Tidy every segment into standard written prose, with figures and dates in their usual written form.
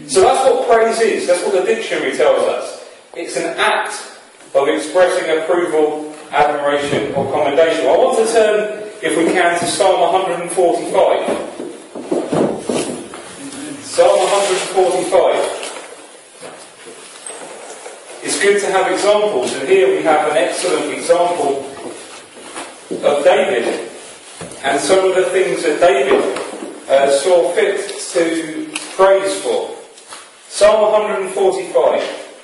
So that's what praise is. That's what the dictionary tells us. It's an act of expressing approval, admiration or commendation. I want to turn, if we can, to Psalm 145. Psalm 145. It's good to have examples, and here we have an excellent example of David and some of the things that David saw fit to praise for. Psalm 145.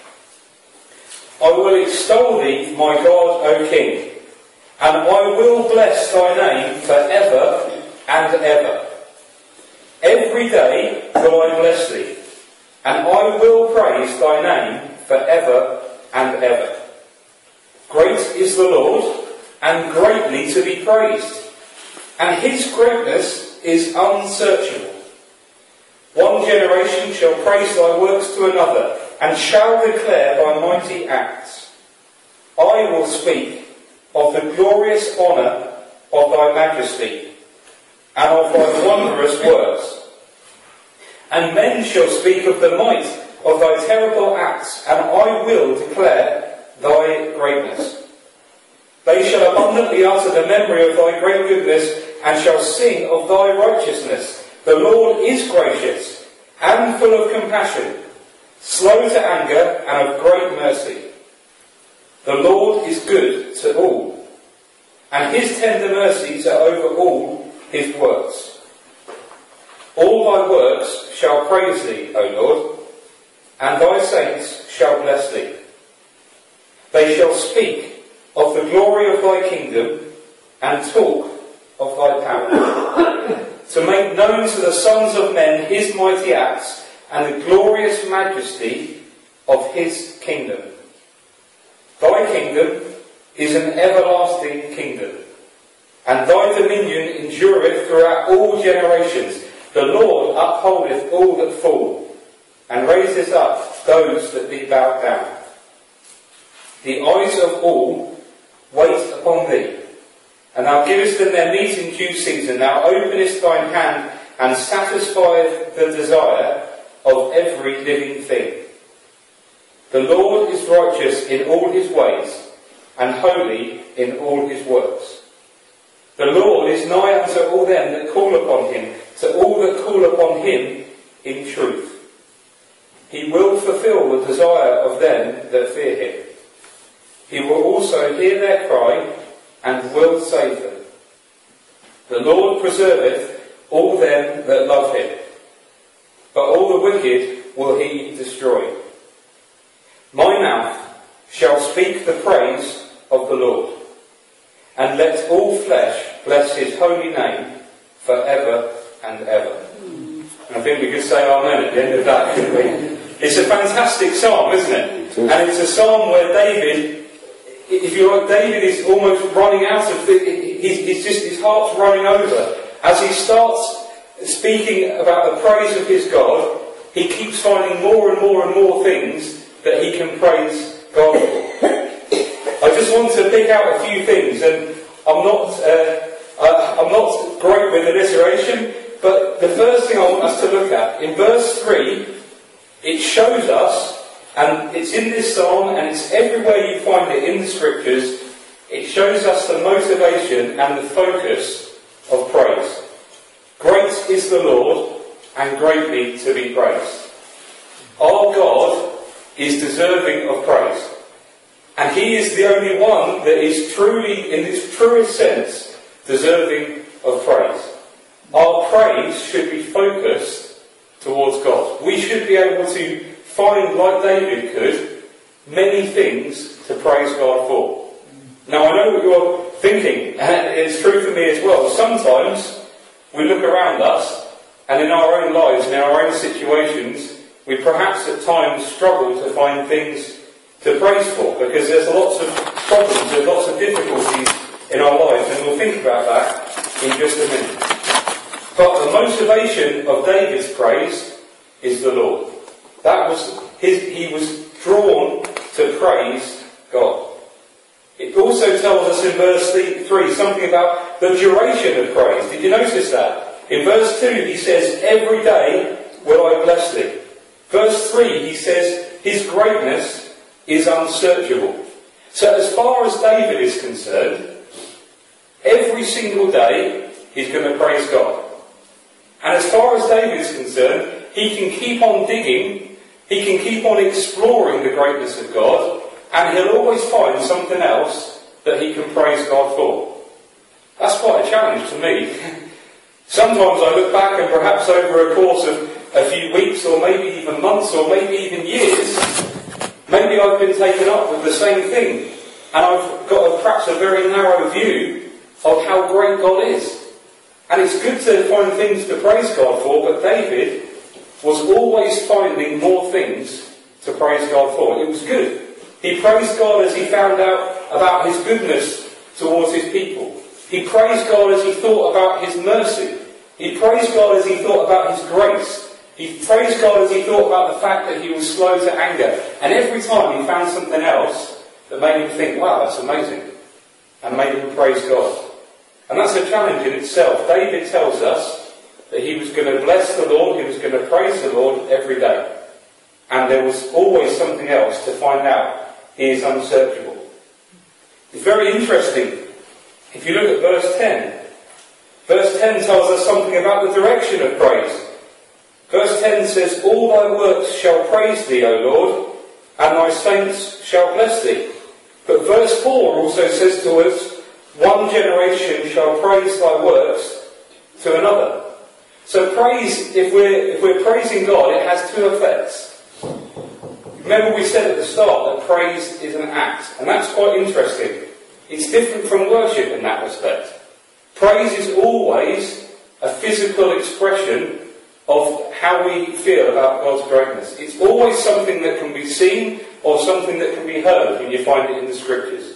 I will extol thee, my God, O King, and I will bless thy name forever and ever. Every day will I bless thee, and I will praise thy name forever and ever. Great is the Lord, and greatly to be praised, and his greatness is unsearchable. One generation shall praise thy works to another, and shall declare thy mighty acts. I will speak of the glorious honour of thy majesty, and of thy wondrous works. And men shall speak of the might of thy terrible acts, and I will declare thy greatness. They shall abundantly utter the memory of thy great goodness, and shall sing of thy righteousness. The Lord is gracious, and full of compassion, slow to anger, and of great mercy. The Lord is good to all, and his tender mercies are over all his works. All thy works shall praise thee, O Lord, and thy saints shall bless thee. They shall speak of the glory of thy kingdom, and talk of thy power, to make known to the sons of men his mighty acts, and the glorious majesty of his kingdom. Thy kingdom is an everlasting kingdom, and thy dominion endureth throughout all generations. The Lord upholdeth all that fall, and raiseth up those that be bowed down. The eyes of all wait upon thee, and thou givest them their meat in due season. Thou openest thine hand, and satisfieth the desire of every living thing. The Lord is righteous in all his ways, and holy in all his works. The Lord is nigh unto all them that call upon him, to all that call upon him in truth. He will fulfill the desire of them that fear him. He will also hear their cry, and will save them. The Lord preserveth all them that love him, but all the wicked will he destroy. My mouth shall speak the praise of the Lord, and let all flesh bless his holy name forever and ever. And I think we could say amen at the end of that, couldn't we? It's a fantastic psalm, isn't it? And it's a psalm where David, if you like, David is almost running out of his heart's running over. As he starts speaking about the praise of his God, he keeps finding more and more and more things that he can praise God for. I just want to pick out a few things, and I'm not great with alliteration, but the first thing I want us to look at, in verse 3, it shows us, and it's in this psalm, and it's everywhere you find it in the scriptures, it shows us the motivation and the focus of praise. Great is the Lord, and greatly to be praised. Our God is deserving of praise. And he is the only one that is truly, in its truest sense, deserving of praise. Our praise should be focused towards God. We should be able to find, like David could, many things to praise God for. Now I know what you're thinking, and it's true for me as well. Sometimes we look around us, and in our own lives, in our own situations, we perhaps at times struggle to find things to praise for, because there's lots of problems, there's lots of difficulties in our lives, and we'll think about that in just a minute. But the motivation of David's praise is the Lord. He was drawn to praise God. It also tells us in verse 3 something about the duration of praise. Did you notice that? In verse 2 he says, every day will I bless thee. Verse 3, he says, his greatness is unsearchable. So as far as David is concerned, every single day he's going to praise God. And as far as David is concerned, he can keep on digging, he can keep on exploring the greatness of God, and he'll always find something else that he can praise God for. That's quite a challenge to me. Sometimes I look back and perhaps over a course of a few weeks or maybe even months or maybe even years, maybe I've been taken up with the same thing and I've got perhaps a very narrow view of how great God is. And it's good to find things to praise God for, but David was always finding more things to praise God for. It was good. He praised God as he found out about his goodness towards his people. He praised God as he thought about his mercy. He praised God as he thought about his grace. He praised God as he thought about the fact that he was slow to anger. And every time he found something else that made him think, wow, that's amazing. And made him praise God. And that's a challenge in itself. David tells us that he was going to bless the Lord, he was going to praise the Lord every day. And there was always something else to find out. He is unsearchable. It's very interesting. If you look at verse 10, verse 10 tells us something about the direction of praise. Verse 10 says, all thy works shall praise thee, O Lord, and thy saints shall bless thee. But verse 4 also says to us, one generation shall praise thy works to another. So praise, if we're praising God, it has two effects. Remember we said at the start that praise is an act, and that's quite interesting. It's different from worship in that respect. Praise is always a physical expression of how we feel about God's greatness. It's always something that can be seen or something that can be heard when you find it in the scriptures.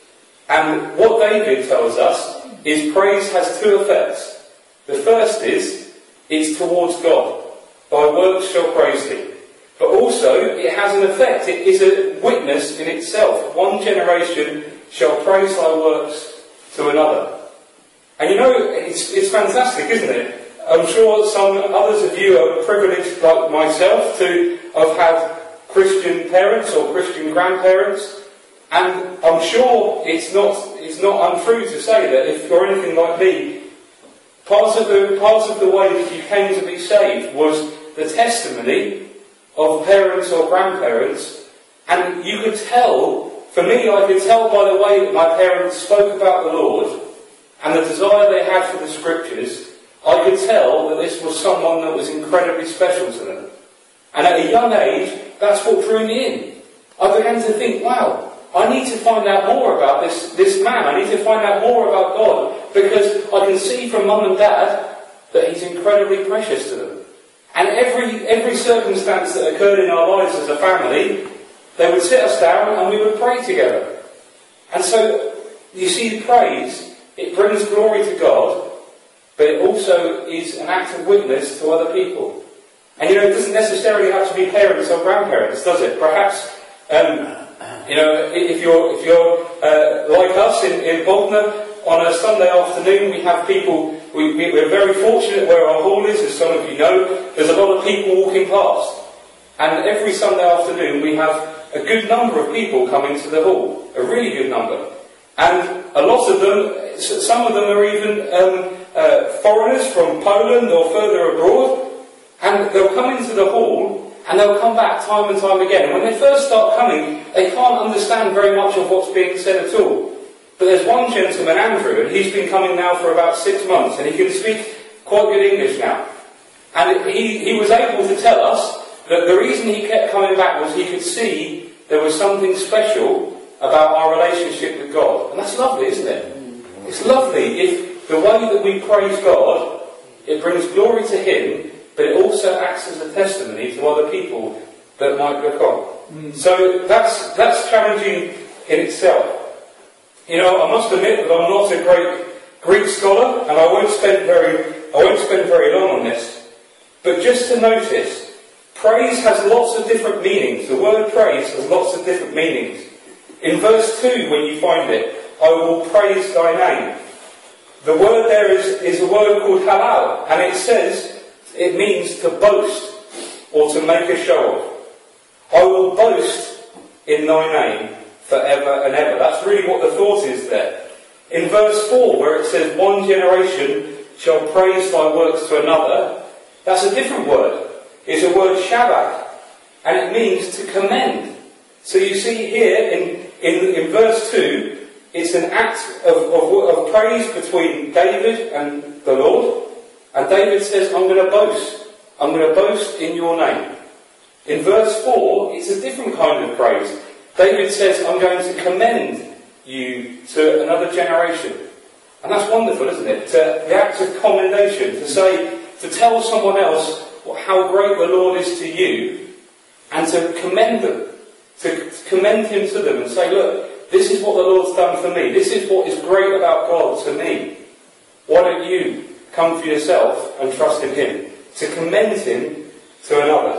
And what David tells us is praise has two effects. The first is, it's towards God. Thy works shall praise thee. But also, it has an effect. It is a witness in itself. One generation shall praise thy works to another. And you know, it's fantastic, isn't it? I'm sure some others of you are privileged, like myself, to have had Christian parents or Christian grandparents. And I'm sure it's not untrue to say that if you're anything like me, part of the way that you came to be saved was the testimony of parents or grandparents. And you could tell, for me, I could tell by the way that my parents spoke about the Lord and the desire they had for the scriptures, I could tell that this was someone that was incredibly special to them. And at a young age, that's what drew me in. I began to think, wow, I need to find out more about this man. I need to find out more about God, because I can see from mum and dad that he's incredibly precious to them. And every circumstance that occurred in our lives as a family, they would sit us down and we would pray together. And so, you see, praise, it brings glory to God, but it also is an act of witness to other people. And you know, it doesn't necessarily have to be parents or grandparents, does it? Perhaps, you know, if you're like us in Bognor, on a Sunday afternoon we have people, we're very fortunate where our hall is, as some of you know, there's a lot of people walking past. And every Sunday afternoon we have a good number of people coming to the hall, a really good number. And a lot of them, some of them are even foreigners from Poland or further abroad, and they'll come into the hall and they'll come back time and time again. And when they first start coming, they can't understand very much of what's being said at all. But there's one gentleman, Andrew, and he's been coming now for about 6 months, and he can speak quite good English now. And he was able to tell us that the reason he kept coming back was he could see there was something special about our relationship with God. And that's lovely, isn't it? It's lovely if the way that we praise God, it brings glory to Him, but it also acts as a testimony to other people that might look on. So that's challenging in itself. You know, I must admit that I'm not a great Greek scholar, and I won't spend very long on this. But just to notice, praise has lots of different meanings. The word praise has lots of different meanings. In verse 2, when you find it, I will praise thy name. The word there is a word called halal, and it says, it means to boast. or to make a show of. I will boast in thy name forever and ever. That's really what the thought is there. In verse 4, where it says, one generation shall praise thy works to another, that's a different word. It's a word shabbat, and it means to commend. So you see here in verse 2, it's an act of praise between David and the Lord. And David says, I'm going to boast. I'm going to boast in your name. In verse 4, it's a different kind of praise. David says, I'm going to commend you to another generation. And that's wonderful, isn't it? The act of commendation, to tell someone else how great the Lord is to you, and to commend them, to commend him to them and say, look, this is what the Lord's done for me. This is what is great about God to me. Why don't you come for yourself and trust in him? To commend him to another.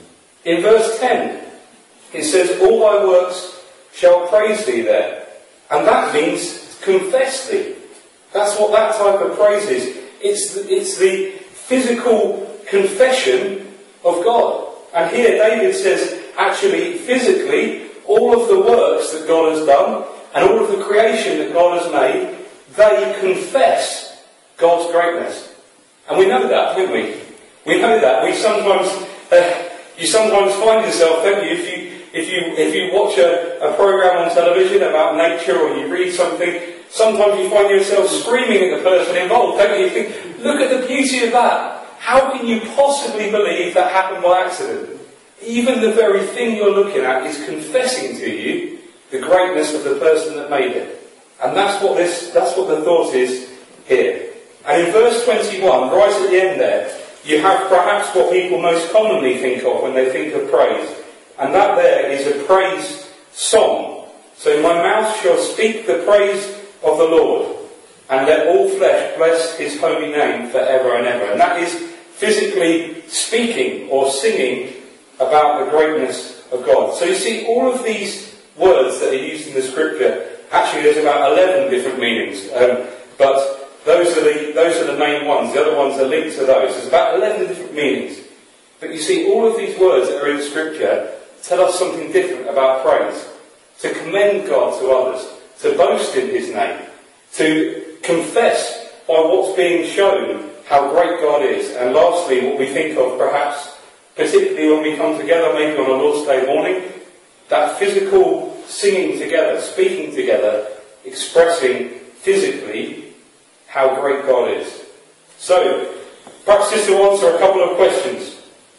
In verse 10, it says, all thy works shall praise thee there. And that means confess thee. That's what that type of praise is. It's the physical confession of God. And here David says, actually, physically, all of the works that God has done and all of the creation that God has made, they confess God's greatness. And we know that, don't we? We know that. We sometimes, you sometimes find yourself, don't you, if you watch a program on television about nature or you read something, sometimes you find yourself screaming at the person involved, don't you? You think, look at the beauty of that. How can you possibly believe that happened by accident? Even the very thing you're looking at is confessing to you the greatness of the person that made it. And that's what the thought is here. And in verse 21, right at the end there, you have perhaps what people most commonly think of when they think of praise. And that there is a praise song. So my mouth shall speak the praise of the Lord, and let all flesh bless his holy name forever and ever. And that is physically speaking or singing about the greatness of God. So you see, all of these words that are used in the scripture, actually there's about 11 different meanings, but those are the main ones. The other ones are linked to those. There's about 11 different meanings. But you see, all of these words that are in scripture tell us something different about praise. To commend God to others, to boast in his name, to confess by what's being shown how great God is, and lastly, what we think of perhaps, particularly when we come together, maybe on a Lord's Day morning, that physical singing together, speaking together, expressing physically how great God is. So, perhaps just to answer a couple of questions.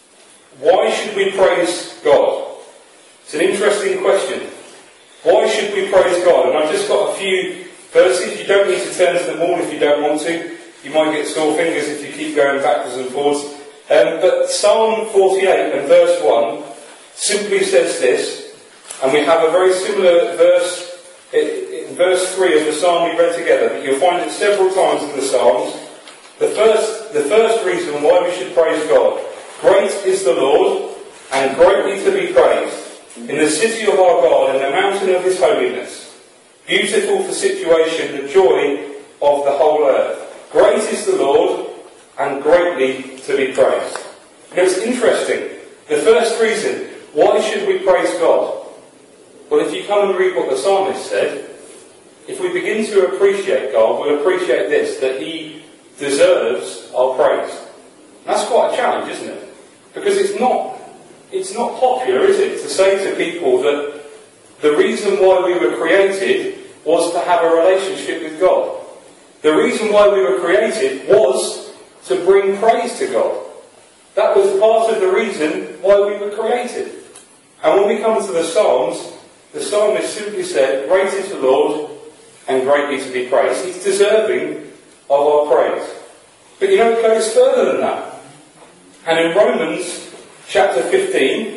Why should we praise God? It's an interesting question. Why should we praise God? And I've just got a few verses. You don't need to turn to them all if you don't want to. You might get sore fingers if you keep going backwards and forwards. But Psalm 48 and verse 1 simply says this, and we have a very similar verse in verse 3 of the psalm we read together, but you'll find it several times in the Psalms. The first reason why we should praise God: great is the Lord, and greatly to be praised, in the city of our God, in the mountain of his holiness. Beautiful for situation, the joy of the whole earth. Great is the Lord, and greatly to be praised. Now it's interesting. The first reason, why should we praise God? Well, if you come and read what the psalmist said, if we begin to appreciate God, we'll appreciate this, that he deserves our praise. And that's quite a challenge, isn't it? Because it's not popular, is it, to say to people that the reason why we were created was to have a relationship with God. The reason why we were created was to bring praise to God. That was part of the reason why we were created. And when we come to the Psalms, the psalmist simply said, great is the Lord, and greatly to be praised. He's deserving of our praise. But you know, it goes further than that. And in Romans chapter 15,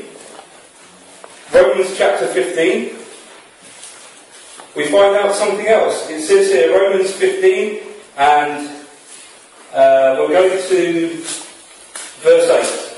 we find out something else. It says here, Romans 15, and we're going to verse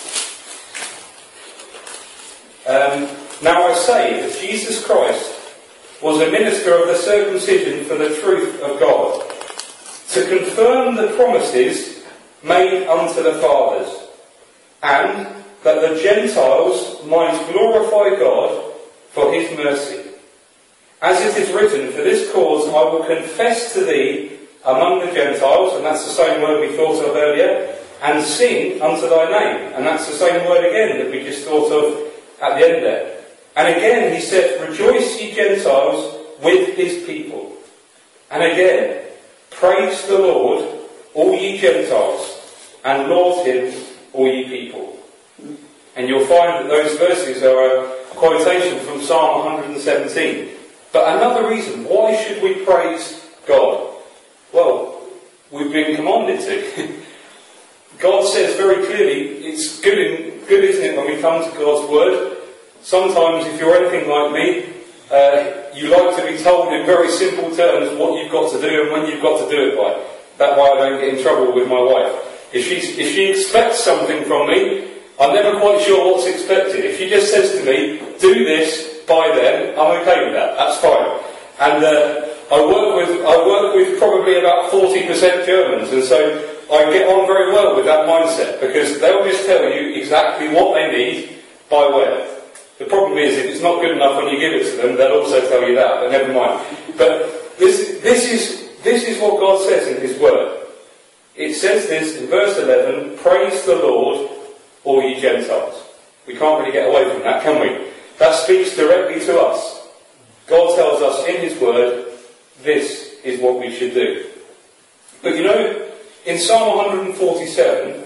8. Now I say that Jesus Christ was a minister of the circumcision for the truth of God, to confirm the promises made unto the fathers, and that the Gentiles might glorify God for his mercy. As it is written, for this cause I will confess to thee among the Gentiles, and that's the same word we thought of earlier, and sing unto thy name. And that's the same word again that we just thought of at the end there. And again he said, rejoice ye Gentiles with his people. And again, praise the Lord, all ye Gentiles, and laud him, all ye people. And you'll find that those verses are a quotation from Psalm 117. But another reason, why should we praise God? Well, we've been commanded to. God says very clearly, it's good, isn't it, when we come to God's Word? Sometimes, if you're anything like me, you like to be told in very simple terms what you've got to do and when you've got to do it by. That way I don't get in trouble with my wife. If she expects something from me, I'm never quite sure what's expected. If she just says to me, do this by then, I'm okay with that. That's fine. And I work with probably about 40% Germans, and so I get on very well with that mindset, because they'll just tell you exactly what they need by when. The problem is, if it's not good enough when you give it to them, they'll also tell you that, but never mind. But this is what God says in his word. It says this in verse 11, praise the Lord, all ye Gentiles. We can't really get away from that, can we? That speaks directly to us. God tells us in his word, this is what we should do. But you know, in Psalm 147,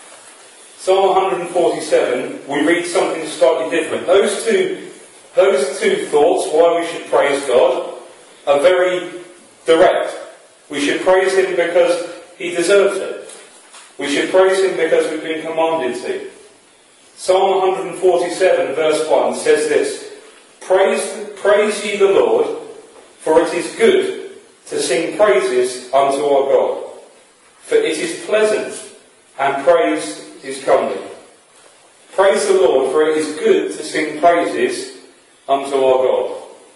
we read something slightly different. Those two thoughts, why we should praise God, are very direct. We should praise him because he deserves it. We should praise him because we've been commanded to. Psalm 147 verse 1 says this, praise ye the Lord, for it is good to sing praises unto our God. For it is pleasant, and praise is comely. Praise the Lord, for it is good to sing praises unto our God.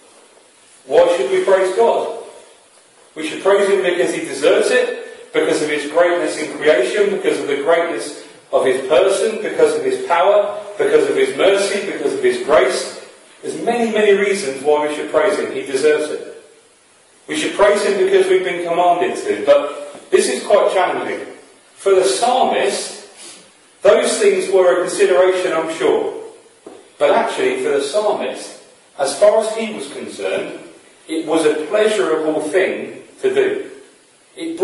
Why should we praise God? We should praise him because he deserves it, because of his greatness in creation, because of the greatness of his person, because of his power, because of his mercy, because of his grace. There's many, many reasons why we should praise him. He deserves it. We should praise him because we've been commanded to. But this is quite challenging. For the psalmist, those things were a consideration, I'm sure. But actually, for the psalmist, as far as he was concerned, it was a pleasurable thing to do. It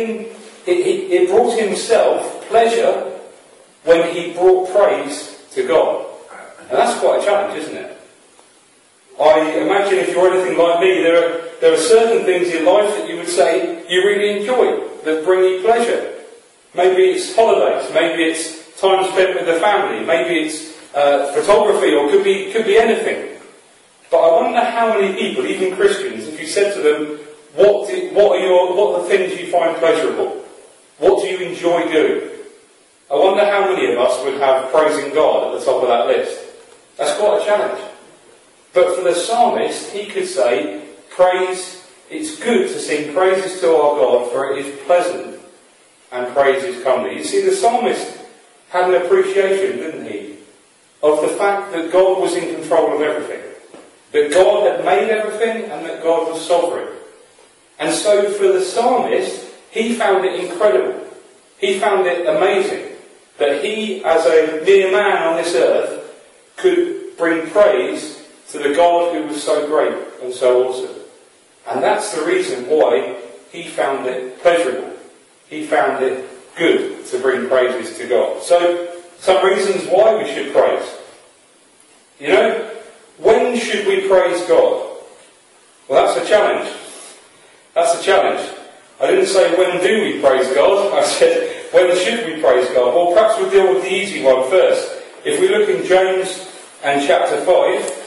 brought himself pleasure when he brought praise to God. And that's quite a challenge, isn't it? I imagine if you're anything like me, there are certain things in life that you would say you really enjoy, that bring you pleasure. Maybe it's holidays, maybe it's time spent with the family, maybe it's photography, or could be anything. But I wonder how many people, even Christians, if you said to them, what are the things you find pleasurable? What do you enjoy doing? I wonder how many of us would have praising God at the top of that list. That's quite a challenge. But for the psalmist, he could say, it's good to sing praises to our God, for it is pleasant, and praise is comely. You see, the psalmist had an appreciation, didn't he, of the fact that God was in control of everything. That God had made everything, and that God was sovereign. And so for the psalmist, he found it incredible. He found it amazing that he, as a mere man on this earth, could bring praise to the God who was so great and so awesome. And that's the reason why he found it pleasurable. He found it good to bring praises to God. So, some reasons why we should praise. You know, when should we praise God? Well, that's a challenge. That's a challenge. I didn't say when do we praise God, I said when should we praise God. Well, perhaps we'll deal with the easy one first. If we look in James and chapter 5,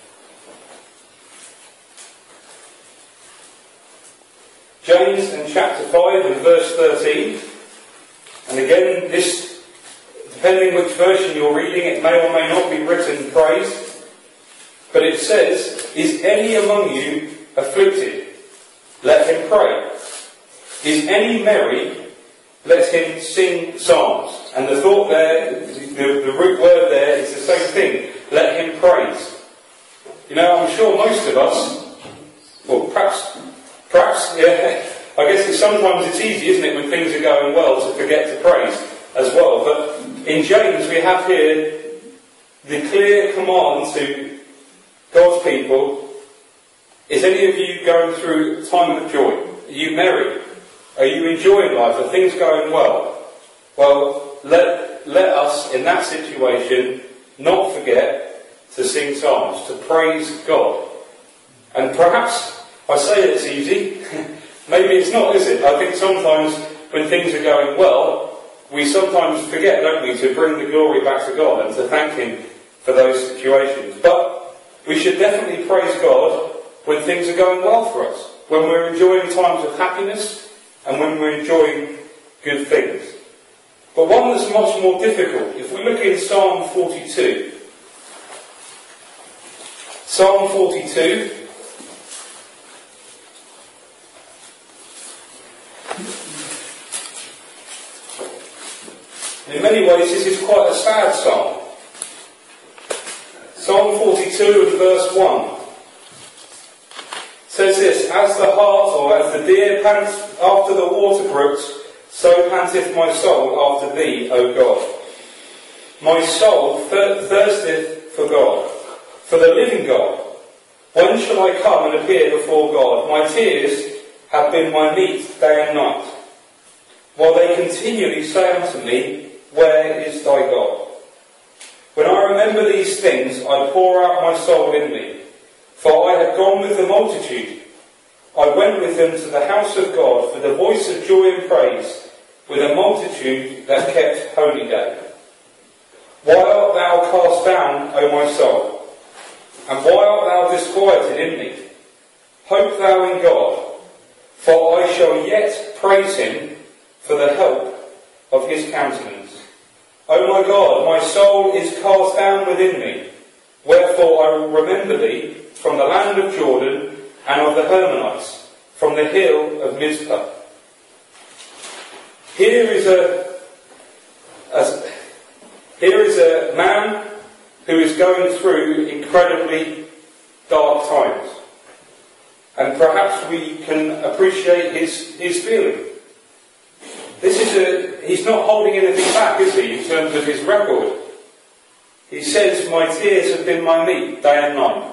James and chapter 5 and verse 13, and again this, depending which version you're reading, it may or may not be written praise, but it says, is any among you afflicted? Let him pray. Is any merry? Let him sing psalms. And the thought there, the root word there is the same thing. Let him praise. You know, I'm sure most of us, well, perhaps, yeah, I guess sometimes it's easy, isn't it, when things are going well, to forget to praise as well. But in James we have here the clear command to God's people: is any of you going through a time of joy? Are you merry? Are you enjoying life? Are things going well? Well, let us, in that situation, not forget to sing psalms, to praise God. And perhaps I say it's easy. Maybe it's not, is it? I think sometimes when things are going well, we sometimes forget, don't we, to bring the glory back to God and to thank him for those situations. But we should definitely praise God when things are going well for us, when we're enjoying times of happiness and when we're enjoying good things. But one that's much more difficult, if we look in Psalm 42. Psalm 42. In many ways this is quite a sad psalm. Psalm 42 and verse 1 says this: as the hart, or as the deer pants after the water brooks, so panteth my soul after thee, O God. My soul thirsteth for God, for the living God. When shall I come and appear before God? My tears have been my meat day and night, while they continually say unto me, where is thy God? When I remember these things, I pour out my soul in me. For I had gone with the multitude. I went with them to the house of God for the voice of joy and praise, with a multitude that kept holy day. Why art thou cast down, O my soul? And why art thou disquieted in me? Hope thou in God, for I shall yet praise him for the help of his countenance. O my God, my soul is cast down within me. Wherefore I will remember thee from the land of Jordan and of the Hermonites, from the hill of Mizpah. Here is a man who is going through incredibly dark times. And perhaps we can appreciate his feeling. He's not holding anything back, is he, in terms of his record? He says, my tears have been my meat day and night.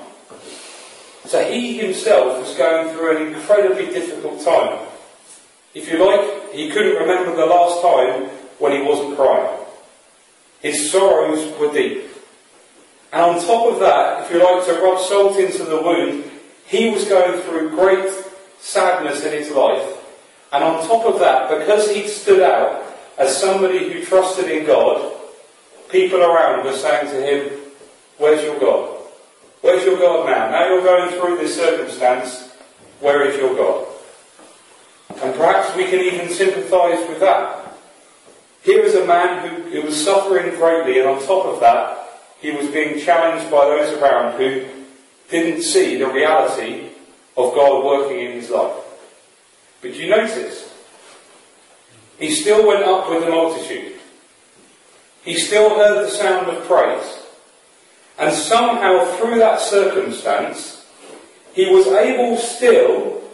So he himself was going through an incredibly difficult time. If you like, he couldn't remember the last time when he wasn't crying. His sorrows were deep. And on top of that, if you like to rub salt into the wound, he was going through great sadness in his life. And on top of that, because he'd stood out as somebody who trusted in God, people around were saying to him, where's your God? Where's your God now? Now you're going through this circumstance, where is your God? And perhaps we can even sympathise with that. Here is a man who was suffering greatly, and on top of that, he was being challenged by those around who didn't see the reality of God working in his life. But you notice, he still went up with the multitude. He still heard the sound of praise. And somehow through that circumstance, he was able still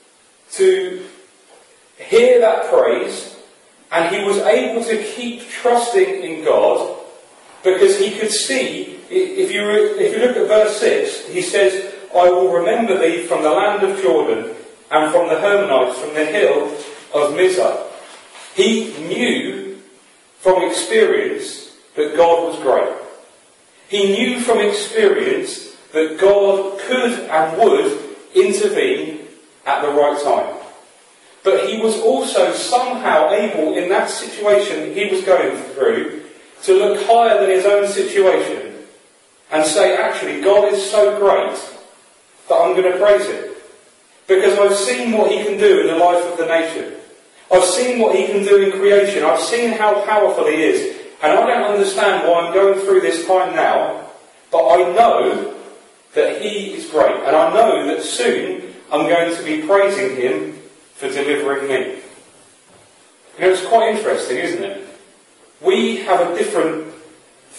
to hear that praise, and he was able to keep trusting in God, because he could see, if you look at verse 6, he says, I will remember thee from the land of Jordan, and from the Hermonites, from the hill of Mizpah. He knew from experience that God was great. He knew from experience that God could and would intervene at the right time. But he was also somehow able, in that situation he was going through, to look higher than his own situation and say, actually, God is so great that I'm going to praise him. Because I've seen what he can do in the life of the nation. I've seen what he can do in creation. I've seen how powerful he is. And I don't understand why I'm going through this time now, but I know that he is great. And I know that soon I'm going to be praising him for delivering me. You know, it's quite interesting, isn't it? We have a different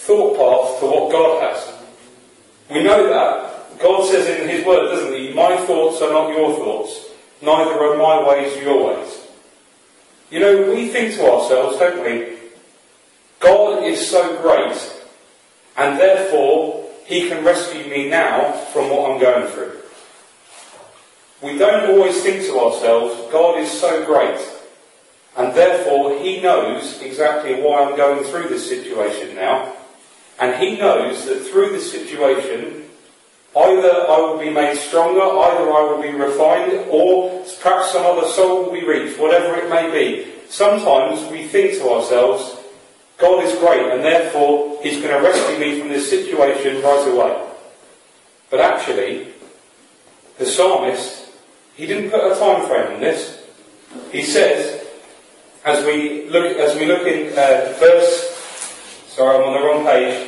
thought path to what God has. We know that. God says in his word, doesn't he, my thoughts are not your thoughts, neither are my ways your ways. You know, we think to ourselves, don't we, God is so great, and therefore he can rescue me now from what I'm going through. We don't always think to ourselves, God is so great, and therefore he knows exactly why I'm going through this situation now, and he knows that through this situation, either I will be made stronger, either I will be refined, or perhaps some other soul will be reached, whatever it may be. Sometimes we think to ourselves, God is great, and therefore he's going to rescue me from this situation right away. But actually, the psalmist, he didn't put a time frame on this. He says, as we look in verse... Sorry, I'm on the wrong page.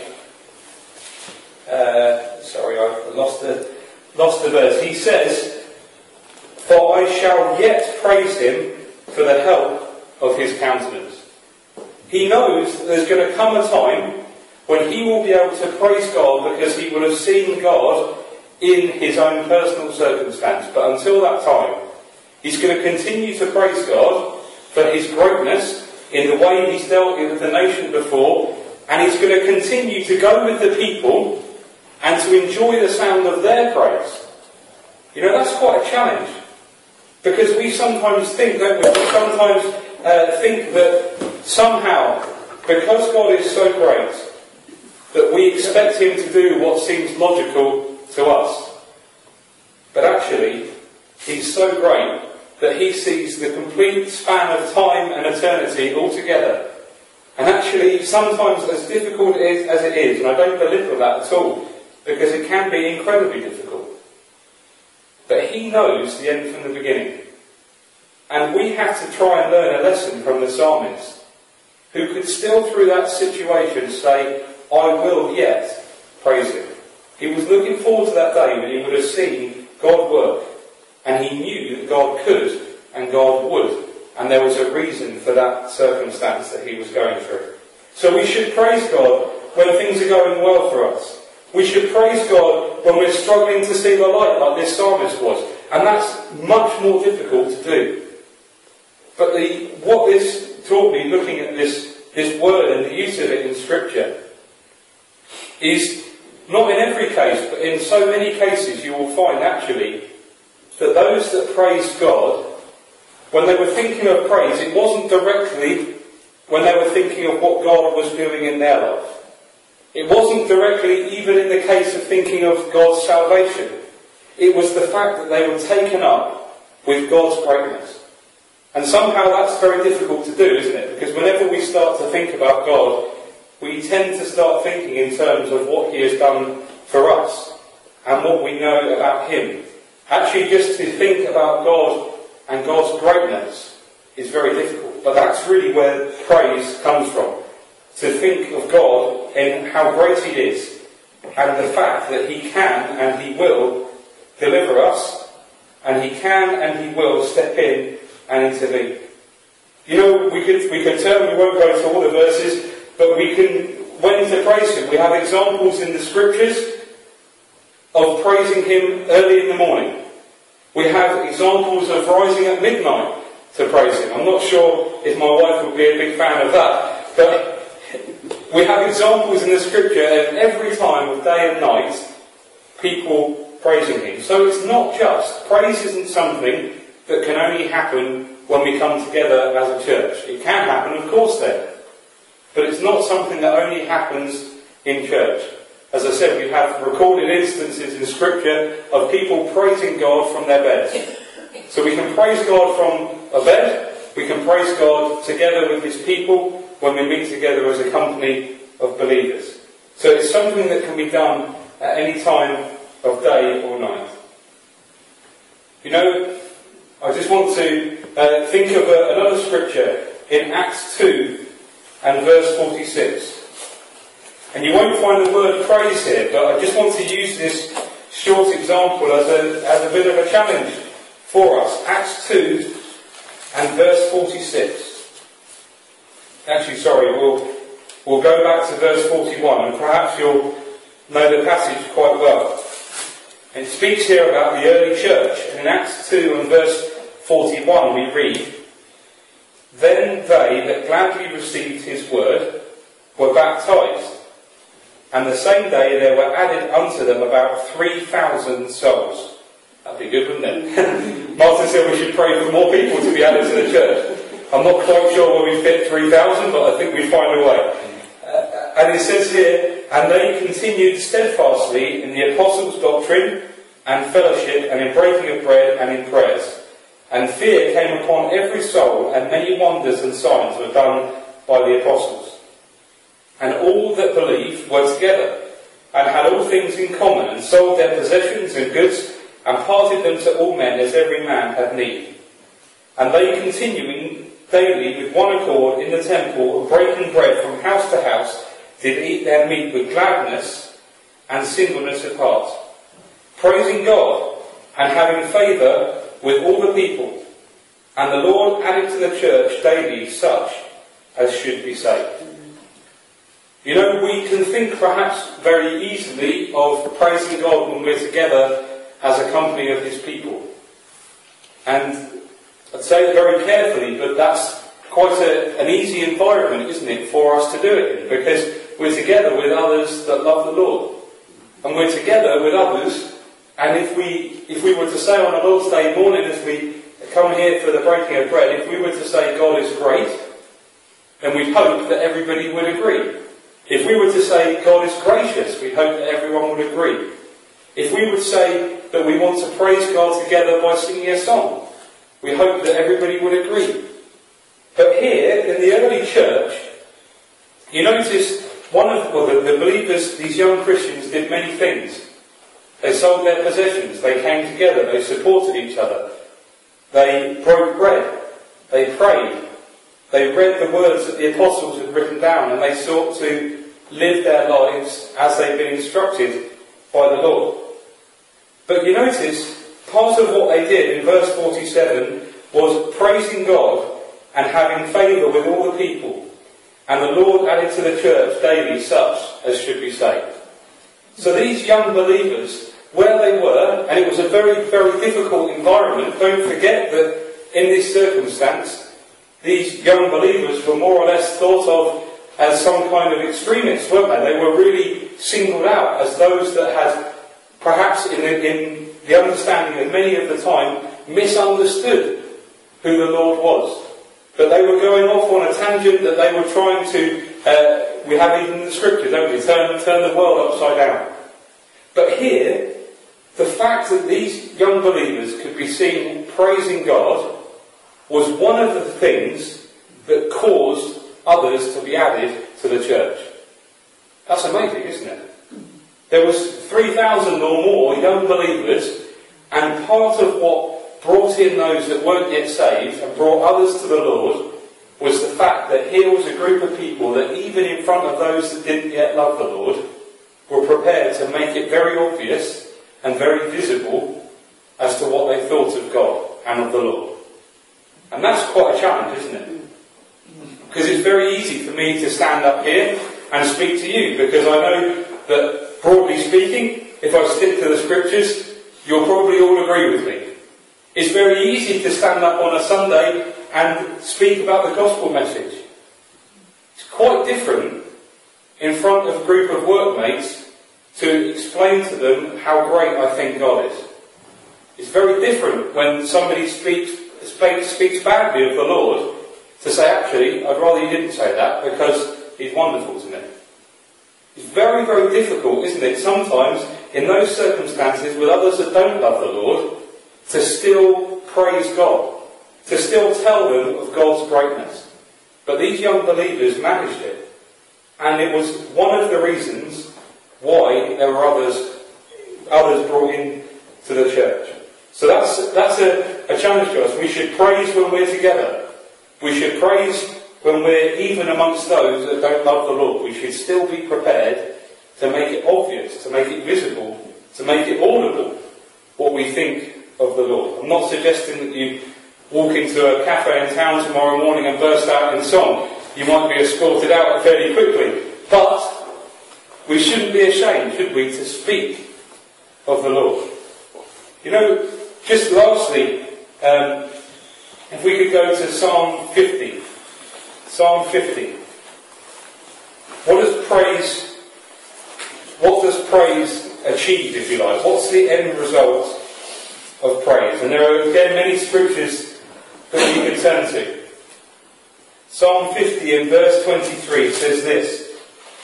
Sorry, I lost the verse. He says, for I shall yet praise him for the help of his countenance. He knows that there's going to come a time when he will be able to praise God because he will have seen God in his own personal circumstance. But until that time, he's going to continue to praise God for his greatness in the way he's dealt with the nation before, and he's going to continue to go with the people and to enjoy the sound of their praise. You know, that's quite a challenge. Because we sometimes think, don't we? We sometimes think that somehow, because God is so great, that we expect him to do what seems logical to us. But actually, he's so great that he sees the complete span of time and eternity altogether. And actually, sometimes as difficult as it is, and I don't belittle that at all, because it can be incredibly difficult. But he knows the end from the beginning. And we have to try and learn a lesson from the psalmist, who could still through that situation say, I will yet praise him. He was looking forward to that day when he would have seen God work. And he knew that God could and God would. And there was a reason for that circumstance that he was going through. So we should praise God when things are going well for us. We should praise God when we're struggling to see the light, like this psalmist was. And that's much more difficult to do. But what this taught me, looking at this word and the use of it in Scripture, is not in every case, but in so many cases you will find actually that those that praised God, when they were thinking of praise, it wasn't directly when they were thinking of what God was doing in their life. It wasn't directly even in the case of thinking of God's salvation. It was the fact that they were taken up with God's greatness. And somehow that's very difficult to do, isn't it? Because whenever we start to think about God, we tend to start thinking in terms of what he has done for us and what we know about him. Actually, just to think about God and God's greatness is very difficult. But that's really where praise comes from. To think of God in how great he is, and the fact that he can and he will deliver us, and he can and he will step in and intervene. You know, we could turn, we won't go to all the verses, but we can, when to praise him, we have examples in the scriptures of praising him early in the morning. We have examples of rising at midnight to praise him. I'm not sure if my wife would be a big fan of that, but we have examples in the scripture of every time of day and night people praising him. So it's not just, praise isn't something that can only happen when we come together as a church. It can happen, of course, then. But it's not something that only happens in church. As I said, we have recorded instances in Scripture of people praising God from their beds. So we can praise God from a bed, we can praise God together with his people when we meet together as a company of believers. So it's something that can be done at any time of day or night. You know, I just want to think of another scripture in Acts 2 and verse 46. And you won't find the word praise here, but I just want to use this short example as a bit of a challenge for us. Acts 2 and verse 46. Actually, sorry, we'll we'll go back to verse 41, and perhaps you'll know the passage quite well. It speaks here about the early church, and in Acts 2 and verse 41 we read, "Then they that gladly received his word were baptized, and the same day there were added unto them about 3,000 souls." That'd be good, wouldn't it? Martin said we should pray for more people to be added to the church. I'm not quite sure where we fit 3,000, but I think we find a way. And it says here, "And they continued steadfastly in the apostles' doctrine and fellowship, and in breaking of bread and in prayers. And fear came upon every soul, and many wonders and signs were done by the apostles. And all that believed were together, and had all things in common, and sold their possessions and goods, and parted them to all men as every man had need. And they continuing daily with one accord in the temple, and breaking bread from house to house, did eat their meat with gladness and singleness of heart, praising God, and having favour with all the people. And the Lord added to the church daily such as should be saved." You know, we can think perhaps very easily of praising God when we're together as a company of his people. And I'd say it very carefully, but that's quite an easy environment, isn't it, for us to do it in, because we're together with others that love the Lord. And we're together with others, and if we were to say on a Lord's Day morning as we come here for the breaking of bread, if we were to say God is great, then we'd hope that everybody would agree. If we were to say God is gracious, we hope that everyone would agree. If we would say that we want to praise God together by singing a song, we hope that everybody would agree. But here, in the early church, you notice the believers, these young Christians, did many things. They sold their possessions, they came together, they supported each other, they broke bread, they prayed, they read the words that the apostles had written down, and they sought to live their lives as they'd been instructed by the Lord. But you notice, part of what they did in verse 47 was praising God and having favour with all the people. And the Lord added to the church daily such as should be saved. So these young believers, where they were, and it was a very, very difficult environment, don't forget that in this circumstance, these young believers were more or less thought of as some kind of extremists, weren't they? They were really singled out as those that had, perhaps in the understanding of many of the time, misunderstood who the Lord was. But they were going off on a tangent that they were trying to, we have even in the scripture, don't we, turn the world upside down. But here, the fact that these young believers could be seen praising God was one of the things that caused others to be added to the church. That's amazing, isn't it? There was 3,000 or more young believers, and part of what brought in those that weren't yet saved and brought others to the Lord was the fact that here was a group of people that even in front of those that didn't yet love the Lord were prepared to make it very obvious and very visible as to what they thought of God and of the Lord. And that's quite a challenge, isn't it? Because it's very easy for me to stand up here and speak to you, because I know that, broadly speaking, if I stick to the scriptures, you'll probably all agree with me. It's very easy to stand up on a Sunday and speak about the gospel message. It's quite different in front of a group of workmates to explain to them how great I think God is. It's very different when somebody speaks badly of the Lord to say, actually, I'd rather you didn't say that because he's wonderful to me. It's very, very difficult, isn't it, sometimes in those circumstances with others that don't love the Lord, to still praise God, to still tell them of God's greatness. But these young believers managed it. And it was one of the reasons why there were others brought in to the church. So that's a challenge to us. We should praise when we're together. We should praise when we're even amongst those that don't love the Lord. We should still be prepared to make it obvious, to make it visible, to make it audible, what we think of the Lord. I'm not suggesting that you walk into a cafe in town tomorrow morning and burst out in song. you might be escorted out fairly quickly. But we shouldn't be ashamed, should we, to speak of the Lord. You know, just lastly, if we could go to Psalm 50. Psalm 50. What does praise achieve, if you like? What's the end result of praise? And there are, again, many scriptures that you can turn to. Psalm 50 and verse 23 says this.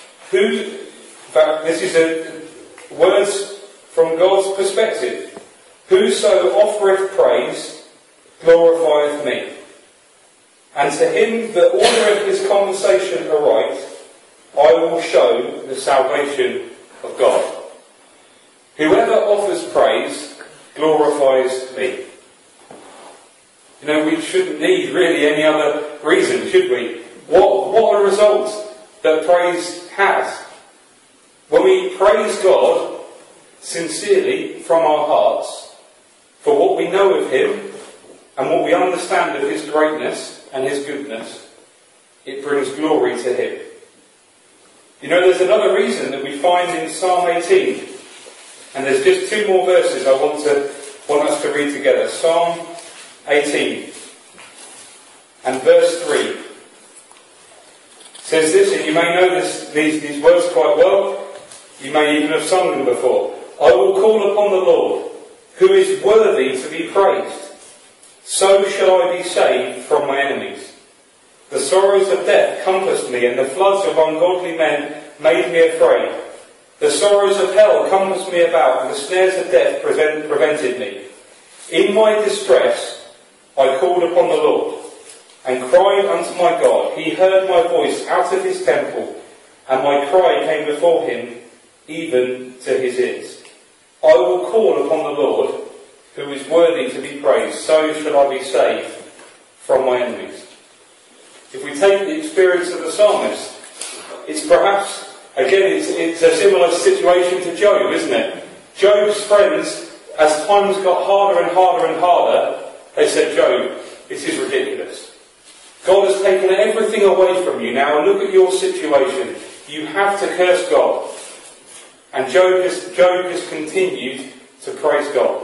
This is words from God's perspective. Whoso offereth praise glorifieth me. And to him that ordereth his conversation aright, I will show the salvation of God. Whoever offers praise glorifies me. You know, we shouldn't need really any other reason, should we? What are the results that praise has? When we praise God sincerely from our hearts for what we know of Him and what we understand of His greatness and His goodness, it brings glory to Him. You know, there's another reason that we find in Psalm 18, and there's just two more verses I want us to read together. Psalm 18 and verse 3 says this, and you may know these words quite well. You may even have sung them before. I will call upon the Lord, who is worthy to be praised. So shall I be saved from my enemies. The sorrows of death compassed me, and the floods of ungodly men made me afraid. The sorrows of hell compassed me about, and the snares of death prevented me. In my distress I called upon the Lord, and cried unto my God. He heard my voice out of his temple, and my cry came before him, even to his ears. I will call upon the Lord, who is worthy to be praised. So shall I be saved from my enemies. If we take the experience of the psalmist, it's perhaps, again, it's a similar situation to Job, isn't it? Job's friends, as times got harder and harder and harder, they said, Job, this is ridiculous. God has taken everything away from you now, and look at your situation. You have to curse God. And Job just continued to praise God.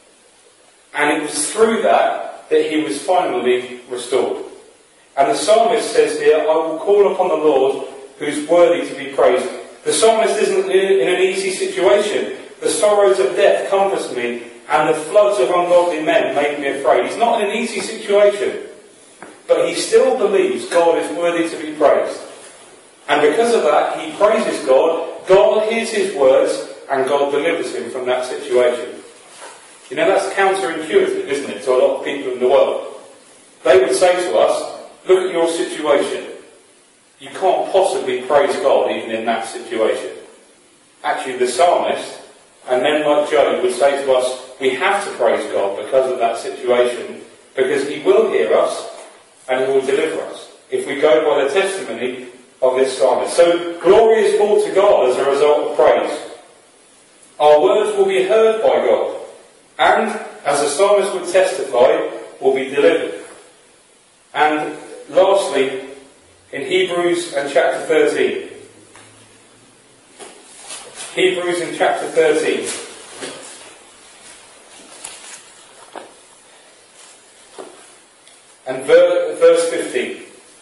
And it was through that he was finally restored. And the psalmist says here, I will call upon the Lord who is worthy to be praised. The psalmist isn't in an easy situation. The sorrows of death compassed me, and the floods of ungodly men made me afraid. He's not in an easy situation. But he still believes God is worthy to be praised. And because of that, he praises God. God hears his words, and God delivers him from that situation. You know, that's counterintuitive, isn't it, to a lot of people in the world? They would say to us, look at your situation. You can't possibly praise God even in that situation. Actually, the psalmist, and men like Job, would say to us, we have to praise God because of that situation, because he will hear us and he will deliver us, if we go by the testimony of this psalmist. So, glory is brought to God as a result of praise. Our words will be heard by God, and, as the psalmist would testify, will be delivered. And lastly, in Hebrews and chapter 13. Hebrews in chapter 13. And verse 15.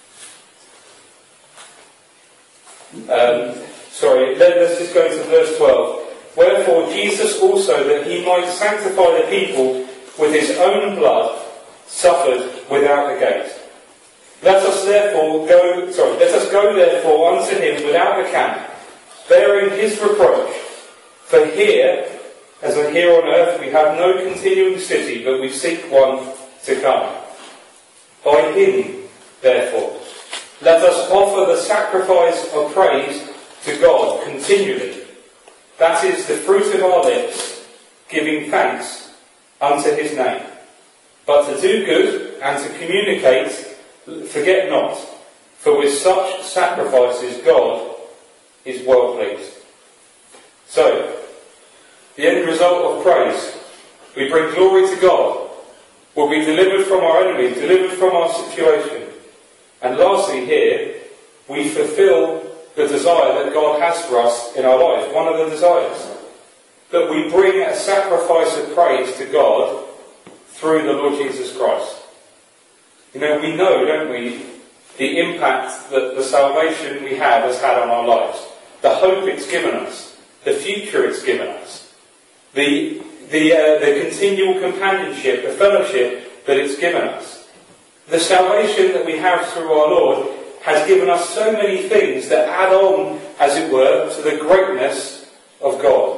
Let's just go to verse 12. Wherefore Jesus also, that he might sanctify the people with his own blood, suffered without the gate. Let us go therefore unto him without the camp, bearing his reproach. For here, as here on earth, we have no continuing city, but we seek one to come. By him, therefore, let us offer the sacrifice of praise to God continually. That is the fruit of our lips, giving thanks unto his name. But to do good and to communicate, forget not, for with such sacrifices God is well pleased. So, the end result of praise, we bring glory to God. We'll be delivered from our enemies, delivered from our situation. And lastly here, we fulfill the desire that God has for us in our lives. One of the desires. That we bring a sacrifice of praise to God through the Lord Jesus Christ. You know, we know, don't we, the impact that the salvation we have has had on our lives. The hope it's given us. The future it's given us. The continual companionship, the fellowship that it's given us. The salvation that we have through our Lord has given us so many things that add on, as it were, to the greatness of God.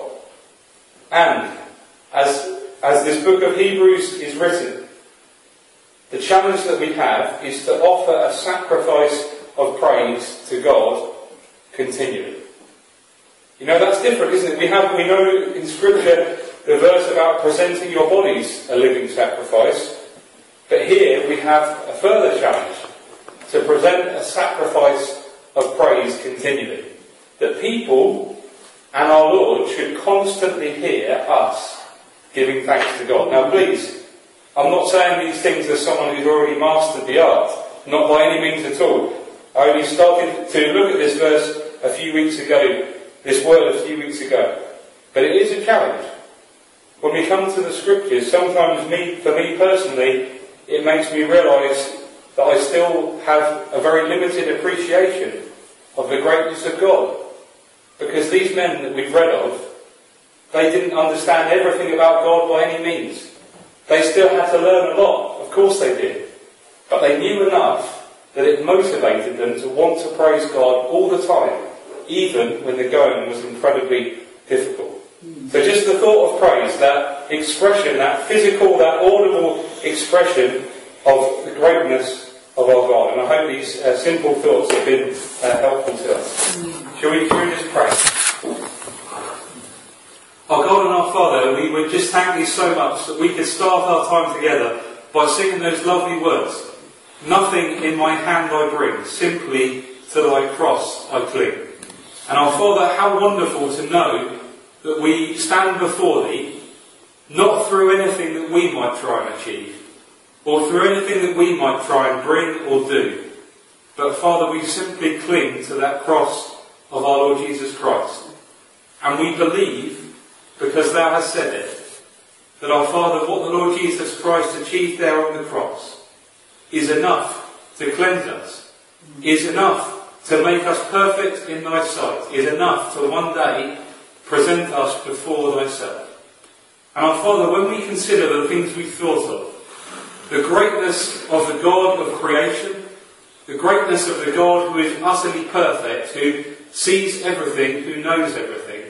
And, as this book of Hebrews is written, the challenge that we have is to offer a sacrifice of praise to God continually. You know, that's different, isn't it? We know in Scripture the verse about presenting your bodies a living sacrifice, but here we have a further challenge to present a sacrifice of praise continually. That people and our Lord should constantly hear us giving thanks to God. Now please, I'm not saying these things as someone who's already mastered the art, not by any means at all. I only started to look at this verse a few weeks ago, this word a few weeks ago. But it is a challenge. When we come to the Scriptures, sometimes for me personally, it makes me realise that I still have a very limited appreciation of the greatness of God. Because these men that we've read of, they didn't understand everything about God by any means. They still had to learn a lot, of course they did. But they knew enough that it motivated them to want to praise God all the time, even when the going was incredibly difficult. So just the thought of praise, that expression, that physical, that audible expression of the greatness of our God. And I hope these simple thoughts have been helpful to us. Shall we just pray? Our God and our Father, we would just thank Thee so much that we could start our time together by singing those lovely words. Nothing in my hand I bring, simply to Thy cross I cling. And our Father, how wonderful to know that we stand before Thee, not through anything that we might try and achieve, or through anything that we might try and bring or do. But Father, we simply cling to that cross of our Lord Jesus Christ. And we believe, because Thou hast said it, that our Father, what the Lord Jesus Christ achieved there on the cross is enough to cleanse us, is enough to make us perfect in Thy sight, is enough to one day present us before Thyself. And our Father, when we consider the things we've thought of, the greatness of the God of creation, the greatness of the God who is utterly perfect, who sees everything, who knows everything,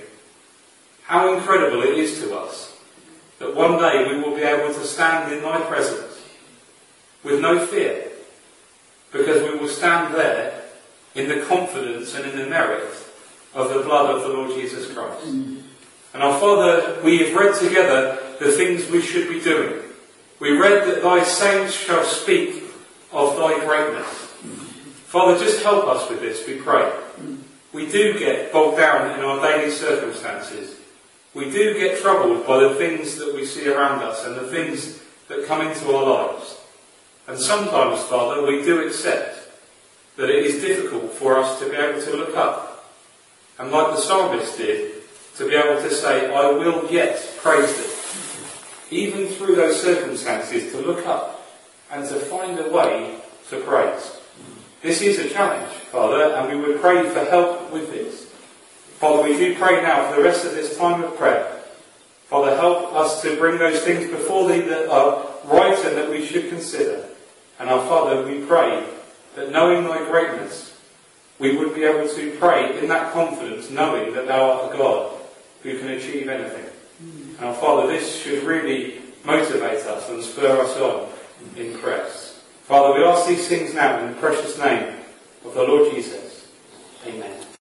how incredible it is to us that one day we will be able to stand in Thy presence with no fear, because we will stand there in the confidence and in the merit of the blood of the Lord Jesus Christ. And our Father, we have read together the things we should be doing. We read that Thy saints shall speak of Thy greatness. Father, just help us with this, we pray. We do get bogged down in our daily circumstances. We do get troubled by the things that we see around us and the things that come into our lives. And sometimes, Father, we do accept that it is difficult for us to be able to look up. And like the psalmist did, to be able to say, I will yet praise Thee. Even through those circumstances, to look up and to find a way to praise. This is a challenge, Father, and we would pray for help with this. Father, we do pray now for the rest of this time of prayer. Father, help us to bring those things before Thee that are right and that we should consider. And our Father, we pray that knowing Thy greatness, we would be able to pray in that confidence, knowing that Thou art a God who can achieve anything. And our Father, this should really motivate us and spur us on in prayers. Father, we ask these things now in the precious name of the Lord Jesus. Amen.